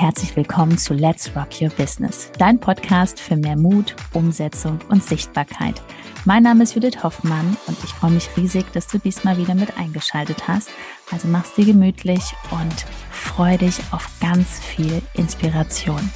herzlich willkommen zu Let's Rock Your Business, dein Podcast für mehr Mut, Umsetzung und Sichtbarkeit. Mein Name ist Judith Hoffmann und ich freue mich riesig, dass du diesmal wieder mit eingeschaltet hast. Also mach's dir gemütlich und freu dich auf ganz viel Inspiration.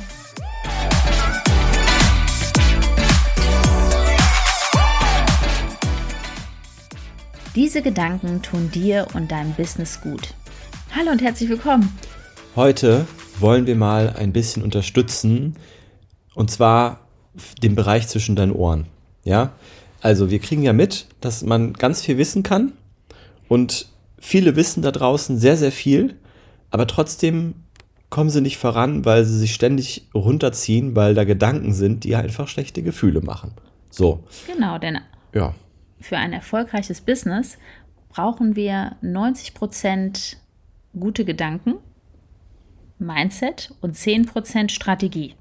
Diese Gedanken tun dir und deinem Business gut. Hallo und herzlich willkommen. Heute wollen wir mal ein bisschen unterstützen, und zwar den Bereich zwischen deinen Ohren. Ja? Also wir kriegen ja mit, dass man ganz viel wissen kann und viele wissen da draußen sehr, sehr viel, aber trotzdem kommen sie nicht voran, weil sie sich ständig runterziehen, weil da Gedanken sind, die einfach schlechte Gefühle machen. So. Genau, denn für ein erfolgreiches Business brauchen wir 90% gute Gedanken, Mindset und 10% Strategie.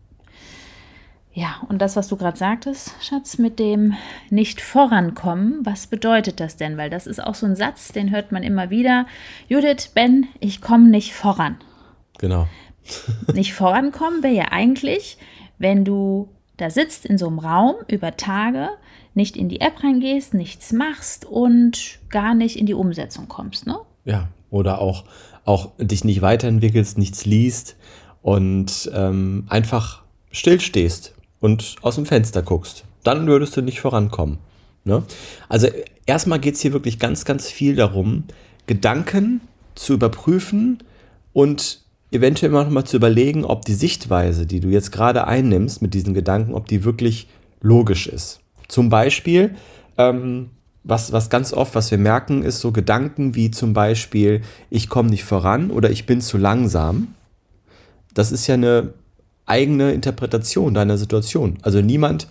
Ja, und das, was du gerade sagtest, Schatz, mit dem nicht vorankommen, was bedeutet das denn? Weil das ist auch so ein Satz, den hört man immer wieder. Judith, Ben, ich komme nicht voran. Genau. Nicht vorankommen wäre ja eigentlich, wenn du da sitzt in so einem Raum über Tage, nicht in die App reingehst, nichts machst und gar nicht in die Umsetzung kommst, ne? Ja, oder auch dich nicht weiterentwickelst, nichts liest und einfach stillstehst und aus dem Fenster guckst. Dann würdest du nicht vorankommen. Ne? Also erstmal geht es hier wirklich ganz, ganz viel darum, Gedanken zu überprüfen und eventuell noch mal zu überlegen, ob die Sichtweise, die du jetzt gerade einnimmst mit diesen Gedanken, ob die wirklich logisch ist. Zum Beispiel, was ganz oft, was wir merken, ist so Gedanken wie zum Beispiel, ich komme nicht voran oder ich bin zu langsam. Das ist ja eine eigene Interpretation deiner Situation. Also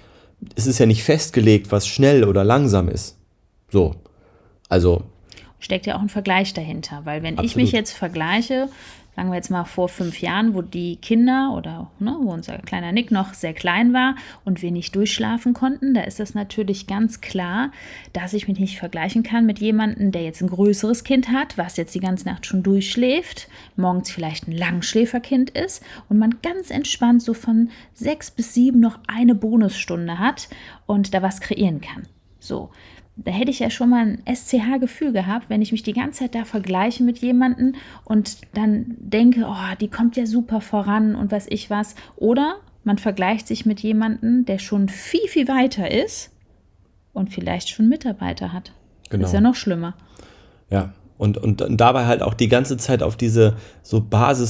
es ist ja nicht festgelegt, was schnell oder langsam ist. So, also. Steckt ja auch ein Vergleich dahinter, weil wenn Absolut. Ich mich jetzt vergleiche, sagen wir jetzt mal vor 5 Jahren, wo die Kinder oder wo unser kleiner Nick noch sehr klein war und wir nicht durchschlafen konnten, da ist das natürlich ganz klar, dass ich mich nicht vergleichen kann mit jemandem, der jetzt ein größeres Kind hat, was jetzt die ganze Nacht schon durchschläft, morgens vielleicht ein Langschläferkind ist und man ganz entspannt so von 6 bis 7 noch eine Bonusstunde hat und da was kreieren kann. So. Da hätte ich ja schon mal ein SCH-Gefühl gehabt, wenn ich mich die ganze Zeit da vergleiche mit jemandem und dann denke, oh, die kommt ja super voran und weiß ich was. Oder man vergleicht sich mit jemandem, der schon viel, viel weiter ist und vielleicht schon Mitarbeiter hat. Genau. Das ist ja noch schlimmer. Ja, und dabei halt auch die ganze Zeit auf diese so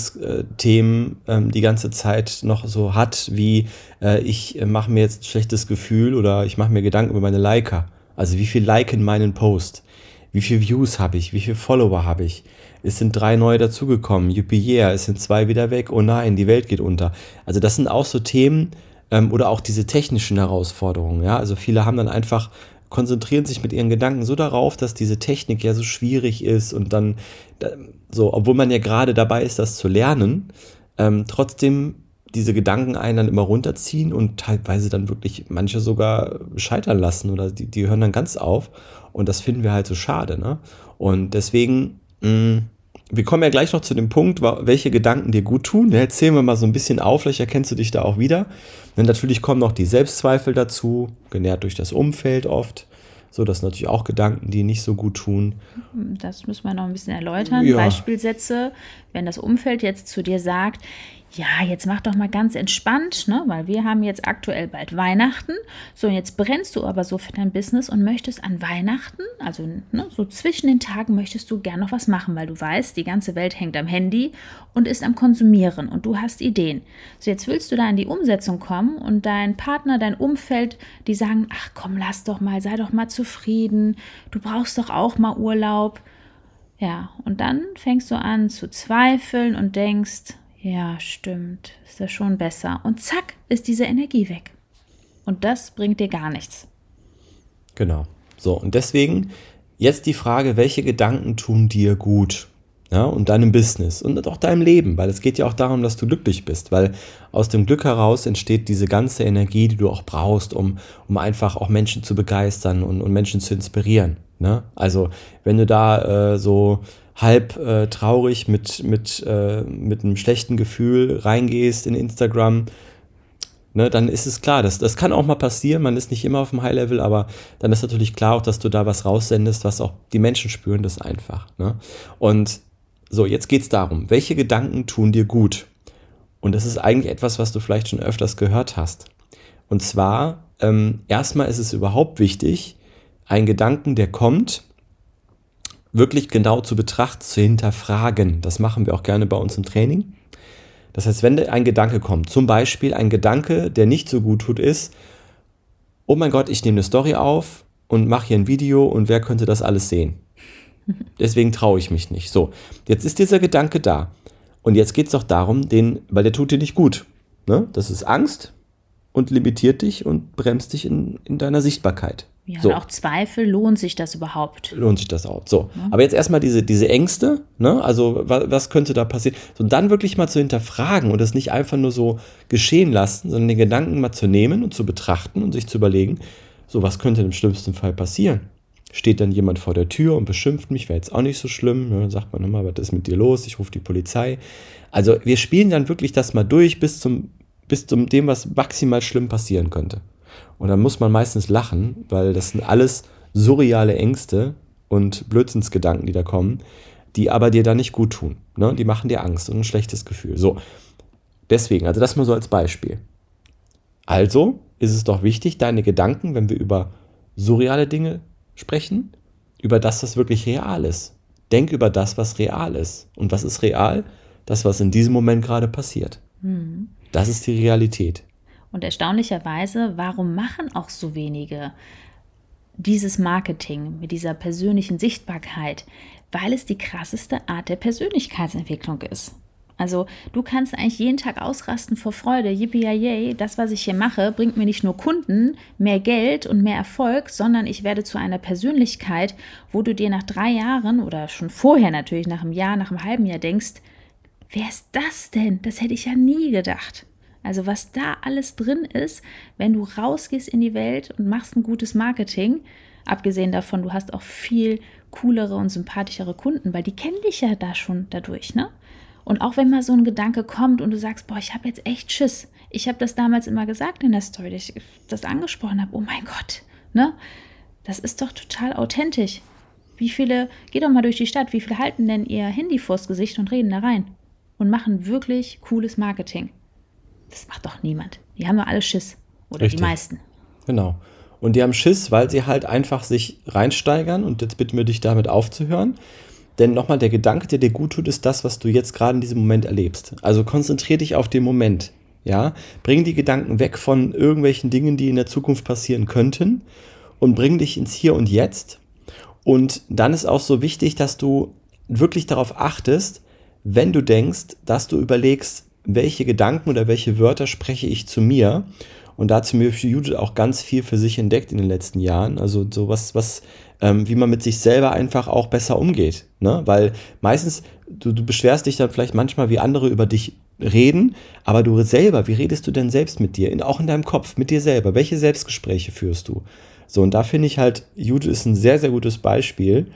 Basisthemen die ganze Zeit noch so hat, wie ich mache mir jetzt ein schlechtes Gefühl oder ich mache mir Gedanken über meine Liker. Also wie viel liken meinen Post? Wie viel Views habe ich? Wie viele Follower habe ich? Es sind 3 neue dazugekommen. Yippie yeah, es sind 2 wieder weg. Oh nein, die Welt geht unter. Also das sind auch so Themen oder auch diese technischen Herausforderungen. Ja, also viele haben dann einfach konzentrieren sich mit ihren Gedanken so darauf, dass diese Technik ja so schwierig ist und dann so, obwohl man ja gerade dabei ist, das zu lernen, trotzdem diese Gedanken einen dann immer runterziehen und teilweise dann wirklich manche sogar scheitern lassen oder die hören dann ganz auf und das finden wir halt so schade, ne? Und deswegen, wir kommen ja gleich noch zu dem Punkt, welche Gedanken dir gut tun. Jetzt zählen wir mal so ein bisschen auf, vielleicht erkennst du dich da auch wieder. Denn natürlich kommen noch die Selbstzweifel dazu, genährt durch das Umfeld oft. So, das sind natürlich auch Gedanken, die nicht so gut tun. Das müssen wir noch ein bisschen erläutern. Ja. Beispielsätze, wenn das Umfeld jetzt zu dir sagt, ja, jetzt mach doch mal ganz entspannt, ne? Weil wir haben jetzt aktuell bald Weihnachten. So, und jetzt brennst du aber so für dein Business und möchtest an Weihnachten, also so zwischen den Tagen möchtest du gern noch was machen, weil du weißt, die ganze Welt hängt am Handy und ist am Konsumieren und du hast Ideen. So, jetzt willst du da in die Umsetzung kommen und dein Partner, dein Umfeld, die sagen, ach komm, lass doch mal, sei doch mal zufrieden, du brauchst doch auch mal Urlaub. Ja, und dann fängst du an zu zweifeln und denkst, ja, stimmt, ist das schon besser. Und zack, ist diese Energie weg. Und das bringt dir gar nichts. Genau. So, und deswegen jetzt die Frage, welche Gedanken tun dir gut? Ja, und deinem Business und auch deinem Leben, weil es geht ja auch darum, dass du glücklich bist, weil aus dem Glück heraus entsteht diese ganze Energie, die du auch brauchst, um einfach auch Menschen zu begeistern und Menschen zu inspirieren. Ne? Also wenn du da so halb traurig mit einem schlechten Gefühl reingehst in Instagram, ne, dann ist es klar, das kann auch mal passieren, man ist nicht immer auf dem High-Level, aber dann ist natürlich klar auch, dass du da was raussendest, was auch die Menschen spüren, das einfach. Ne? Und so, jetzt geht es darum, welche Gedanken tun dir gut? Und das ist eigentlich etwas, was du vielleicht schon öfters gehört hast. Und zwar, erstmal ist es überhaupt wichtig, einen Gedanken, der kommt, wirklich genau zu betrachten, zu hinterfragen. Das machen wir auch gerne bei uns im Training. Das heißt, wenn ein Gedanke kommt, zum Beispiel ein Gedanke, der nicht so gut tut, ist, oh mein Gott, ich nehme eine Story auf und mache hier ein Video und wer könnte das alles sehen? Deswegen traue ich mich nicht. So, jetzt ist dieser Gedanke da. Und jetzt geht es doch darum, weil der tut dir nicht gut. Ne? Das ist Angst und limitiert dich und bremst dich in deiner Sichtbarkeit. Ja, so. Und auch Zweifel, lohnt sich das überhaupt? Lohnt sich das auch. So, ja. Aber jetzt erstmal diese Ängste, ne? Also was könnte da passieren? So, und dann wirklich mal zu hinterfragen und das nicht einfach nur so geschehen lassen, sondern den Gedanken mal zu nehmen und zu betrachten und sich zu überlegen, so, was könnte im schlimmsten Fall passieren? Steht dann jemand vor der Tür und beschimpft mich, wäre jetzt auch nicht so schlimm. Dann sagt man immer, was ist mit dir los? Ich rufe die Polizei. Also wir spielen dann wirklich das mal durch bis zum dem, was maximal schlimm passieren könnte. Und dann muss man meistens lachen, weil das sind alles surreale Ängste und Blödsinnsgedanken, die da kommen, die aber dir dann nicht gut tun. Ne? Die machen dir Angst und ein schlechtes Gefühl. So, deswegen, also das mal so als Beispiel. Also ist es doch wichtig, deine Gedanken, wenn wir über surreale Dinge sprechen, über das, was wirklich real ist. Denk über das, was real ist. Und was ist real? Das, was in diesem Moment gerade passiert. Mhm. Das ist die Realität. Und erstaunlicherweise, warum machen auch so wenige dieses Marketing mit dieser persönlichen Sichtbarkeit? Weil es die krasseste Art der Persönlichkeitsentwicklung ist. Also du kannst eigentlich jeden Tag ausrasten vor Freude, yippie-yay, das, was ich hier mache, bringt mir nicht nur Kunden, mehr Geld und mehr Erfolg, sondern ich werde zu einer Persönlichkeit, wo du dir nach 3 Jahren oder schon vorher natürlich nach einem Jahr, nach einem halben Jahr denkst, wer ist das denn? Das hätte ich ja nie gedacht. Also was da alles drin ist, wenn du rausgehst in die Welt und machst ein gutes Marketing, abgesehen davon, du hast auch viel coolere und sympathischere Kunden, weil die kennen dich ja da schon dadurch, ne? Und auch wenn mal so ein Gedanke kommt und du sagst, boah, ich habe jetzt echt Schiss. Ich habe das damals immer gesagt in der Story, dass ich das angesprochen habe. Oh mein Gott, ne? Das ist doch total authentisch. Geht doch mal durch die Stadt, wie viele halten denn ihr Handy vors Gesicht und reden da rein? Und machen wirklich cooles Marketing. Das macht doch niemand. Die haben doch alle Schiss. Oder Richtig. Die meisten. Genau. Und die haben Schiss, weil sie halt einfach sich reinsteigern. Und jetzt bitten wir dich, damit aufzuhören. Denn nochmal, der Gedanke, der dir gut tut, ist das, was du jetzt gerade in diesem Moment erlebst. Also konzentrier dich auf den Moment. Ja? Bring die Gedanken weg von irgendwelchen Dingen, die in der Zukunft passieren könnten. Und bring dich ins Hier und Jetzt. Und dann ist auch so wichtig, dass du wirklich darauf achtest, wenn du denkst, dass du überlegst, welche Gedanken oder welche Wörter spreche ich zu mir. Und da hat zum Beispiel Judith auch ganz viel für sich entdeckt in den letzten Jahren. Also sowas, wie man mit sich selber einfach auch besser umgeht. Ne? Weil meistens, du beschwerst dich dann vielleicht manchmal, wie andere über dich reden, aber du selber, wie redest du denn selbst mit dir? Auch in deinem Kopf, mit dir selber. Welche Selbstgespräche führst du? So, und da finde ich halt, Judith ist ein sehr, sehr gutes Beispiel,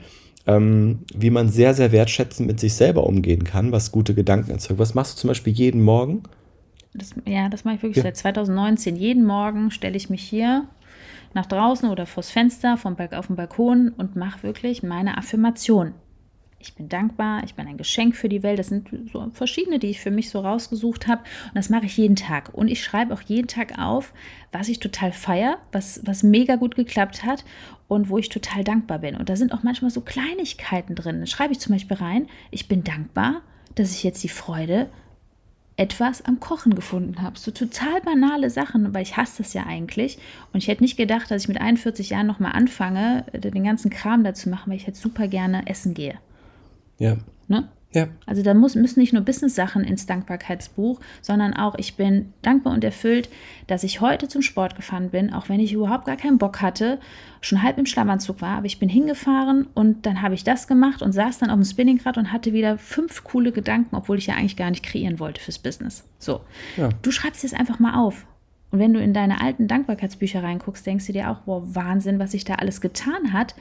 wie man sehr, sehr wertschätzend mit sich selber umgehen kann, was gute Gedanken erzeugt. Was machst du zum Beispiel jeden Morgen? Das mache ich wirklich seit 2019. Jeden Morgen stelle ich mich hier nach draußen oder vors Fenster auf dem Balkon und mache wirklich meine Affirmation. Ich bin dankbar, ich bin ein Geschenk für die Welt. Das sind so verschiedene, die ich für mich so rausgesucht habe. Und das mache ich jeden Tag. Und ich schreibe auch jeden Tag auf, was ich total feiere, was mega gut geklappt hat und wo ich total dankbar bin. Und da sind auch manchmal so Kleinigkeiten drin. Dann schreibe ich zum Beispiel rein, ich bin dankbar, dass ich jetzt die Freude etwas am Kochen gefunden habe. So total banale Sachen, weil ich hasse das ja eigentlich. Und ich hätte nicht gedacht, dass ich mit 41 Jahren nochmal anfange, den ganzen Kram da zu machen, weil ich halt super gerne essen gehe. Ja. Ne? Ja. Also da müssen nicht nur Business-Sachen ins Dankbarkeitsbuch, sondern auch, ich bin dankbar und erfüllt, dass ich heute zum Sport gefahren bin, auch wenn ich überhaupt gar keinen Bock hatte, schon halb im Schlammanzug war, aber ich bin hingefahren und dann habe ich das gemacht und saß dann auf dem Spinningrad und hatte wieder 5 coole Gedanken, obwohl ich ja eigentlich gar nicht kreieren wollte fürs Business. So, ja. Du schreibst es einfach mal auf. Und wenn du in deine alten Dankbarkeitsbücher reinguckst, denkst du dir auch, wow, Wahnsinn, was sich da alles getan hat,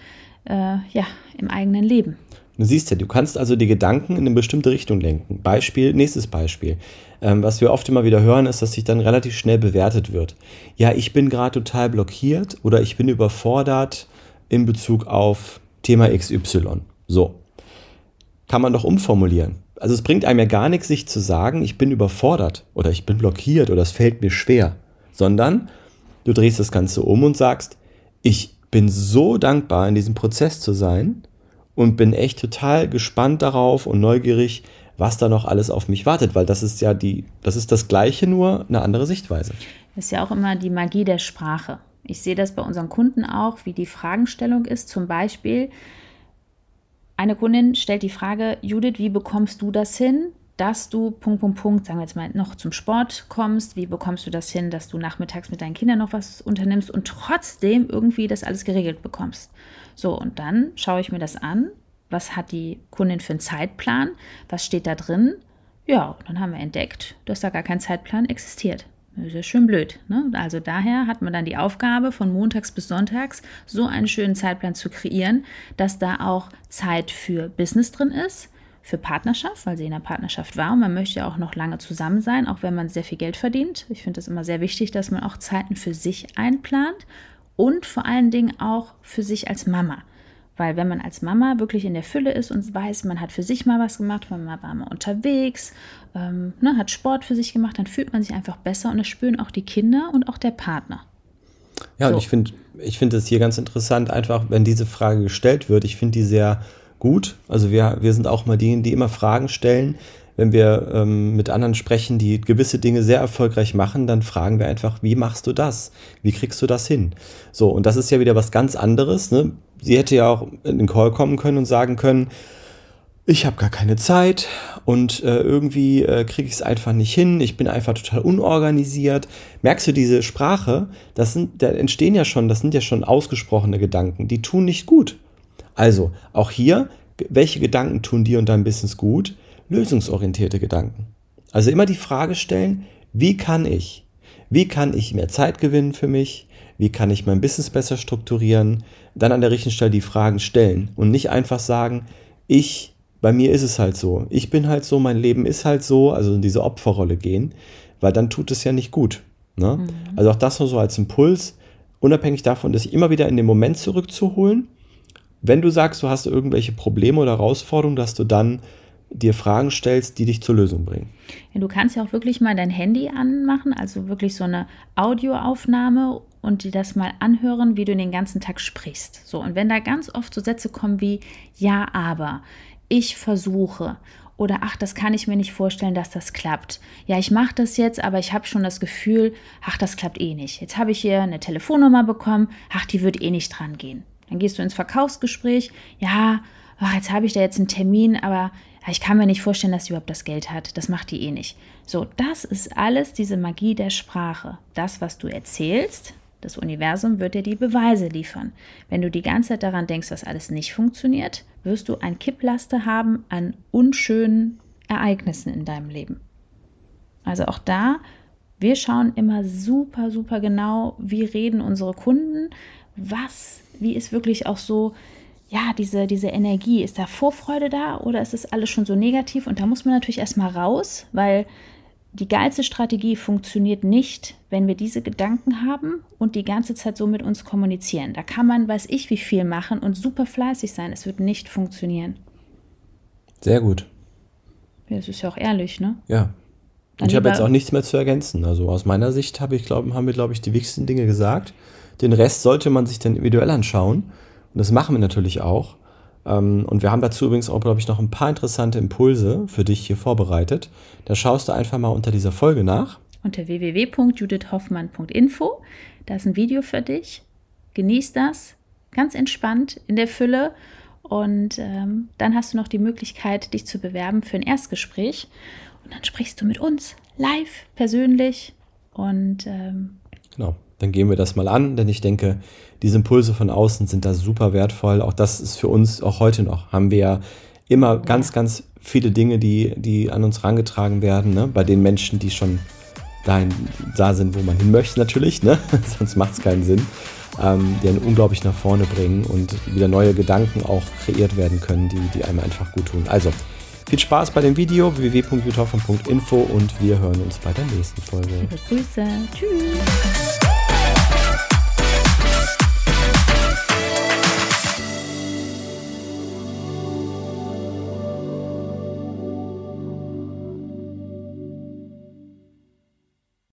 im eigenen Leben. Du siehst ja, du kannst also die Gedanken in eine bestimmte Richtung lenken. Nächstes Beispiel. Was wir oft immer wieder hören, ist, dass sich dann relativ schnell bewertet wird. Ja, ich bin gerade total blockiert oder ich bin überfordert in Bezug auf Thema XY. So. Kann man doch umformulieren. Also es bringt einem ja gar nichts, sich zu sagen, ich bin überfordert oder ich bin blockiert oder es fällt mir schwer. Sondern du drehst das Ganze um und sagst, ich bin so dankbar, in diesem Prozess zu sein und bin echt total gespannt darauf und neugierig, was da noch alles auf mich wartet, weil das ist das Gleiche, nur eine andere Sichtweise. Das ist ja auch immer die Magie der Sprache. Ich sehe das bei unseren Kunden auch, wie die Fragestellung ist. Zum Beispiel, eine Kundin stellt die Frage, Judith, wie bekommst du das hin, dass du sagen wir jetzt mal, noch zum Sport kommst? Wie bekommst du das hin, dass du nachmittags mit deinen Kindern noch was unternimmst und trotzdem irgendwie das alles geregelt bekommst? So, und dann schaue ich mir das an. Was hat die Kundin für einen Zeitplan? Was steht da drin? Ja, und dann haben wir entdeckt, dass da gar kein Zeitplan existiert. Das ist ja schön blöd, ne? Also daher hat man dann die Aufgabe, von montags bis sonntags so einen schönen Zeitplan zu kreieren, dass da auch Zeit für Business drin ist, für Partnerschaft, weil sie in der Partnerschaft war und man möchte ja auch noch lange zusammen sein, auch wenn man sehr viel Geld verdient. Ich finde es immer sehr wichtig, dass man auch Zeiten für sich einplant und vor allen Dingen auch für sich als Mama. Weil wenn man als Mama wirklich in der Fülle ist und weiß, man hat für sich mal was gemacht, man war mal unterwegs, hat Sport für sich gemacht, dann fühlt man sich einfach besser und das spüren auch die Kinder und auch der Partner. Ja, so. Und ich finde es hier ganz interessant, einfach, wenn diese Frage gestellt wird, ich finde die sehr gut. Also wir sind auch mal diejenigen, die immer Fragen stellen. Wenn wir mit anderen sprechen, die gewisse Dinge sehr erfolgreich machen, dann fragen wir einfach, wie machst du das? Wie kriegst du das hin? So, und das ist ja wieder was ganz anderes, ne? Sie hätte ja auch in den Call kommen können und sagen können, ich habe gar keine Zeit und irgendwie kriege ich es einfach nicht hin, ich bin einfach total unorganisiert. Merkst du das sind ja schon ausgesprochene Gedanken, die tun nicht gut. Also, auch hier, welche Gedanken tun dir und deinem Business gut? Lösungsorientierte Gedanken. Also immer die Frage stellen, wie kann ich mehr Zeit gewinnen für mich? Wie kann ich mein Business besser strukturieren? Dann an der richtigen Stelle die Fragen stellen und nicht einfach sagen, bei mir ist es halt so, ich bin halt so, mein Leben ist halt so, also in diese Opferrolle gehen, weil dann tut es ja nicht gut. Ne? Mhm. Also auch das nur so als Impuls, unabhängig davon, sich immer wieder in den Moment zurückzuholen. Wenn du sagst, du hast irgendwelche Probleme oder Herausforderungen, dass du dann dir Fragen stellst, die dich zur Lösung bringen. Ja, du kannst ja auch wirklich mal dein Handy anmachen, also wirklich so eine Audioaufnahme und dir das mal anhören, wie du den ganzen Tag sprichst. So, und wenn da ganz oft so Sätze kommen wie, ja, aber, ich versuche oder ach, das kann ich mir nicht vorstellen, dass das klappt. Ja, ich mache das jetzt, aber ich habe schon das Gefühl, ach, das klappt eh nicht. Jetzt habe ich hier eine Telefonnummer bekommen, ach, die wird eh nicht dran gehen. Dann gehst du ins Verkaufsgespräch, ja, ach, jetzt habe ich da jetzt einen Termin, aber ich kann mir nicht vorstellen, dass sie überhaupt das Geld hat. Das macht die eh nicht. So, das ist alles diese Magie der Sprache. Das, was du erzählst, das Universum wird dir die Beweise liefern. Wenn du die ganze Zeit daran denkst, was alles nicht funktioniert, wirst du ein Kipplaster haben an unschönen Ereignissen in deinem Leben. Also auch da, wir schauen immer super, super genau, wie reden unsere Kunden, wie ist wirklich auch so, ja, diese Energie, ist da Vorfreude da oder ist das alles schon so negativ? Und da muss man natürlich erstmal raus, weil die geilste Strategie funktioniert nicht, wenn wir diese Gedanken haben und die ganze Zeit so mit uns kommunizieren. Da kann man, weiß ich, wie viel machen und super fleißig sein. Es wird nicht funktionieren. Sehr gut. Ja, das ist ja auch ehrlich, ne? Ja. Und ich habe jetzt auch nichts mehr zu ergänzen. Also aus meiner Sicht haben wir, glaube ich, die wichtigsten Dinge gesagt. Den Rest sollte man sich dann individuell anschauen. Und das machen wir natürlich auch. Und wir haben dazu übrigens auch, glaube ich, noch ein paar interessante Impulse für dich hier vorbereitet. Da schaust du einfach mal unter dieser Folge nach. Unter www.judithhoffmann.info. Da ist ein Video für dich. Genieß das, ganz entspannt, in der Fülle. Und dann hast du noch die Möglichkeit, dich zu bewerben für ein Erstgespräch. Und dann sprichst du mit uns live, persönlich. Und genau. Dann gehen wir das mal an, denn ich denke, diese Impulse von außen sind da super wertvoll. Auch das ist für uns, auch heute noch, haben wir ja immer ganz, ganz viele Dinge, die an uns herangetragen werden, ne? Bei den Menschen, die schon dahin da sind, wo man hin möchte natürlich, ne? Sonst macht es keinen Sinn, die einen unglaublich nach vorne bringen und wieder neue Gedanken auch kreiert werden können, die einem einfach gut tun. Also, viel Spaß bei dem Video, www.vitorfan.info und wir hören uns bei der nächsten Folge. Liebe Grüße, tschüss!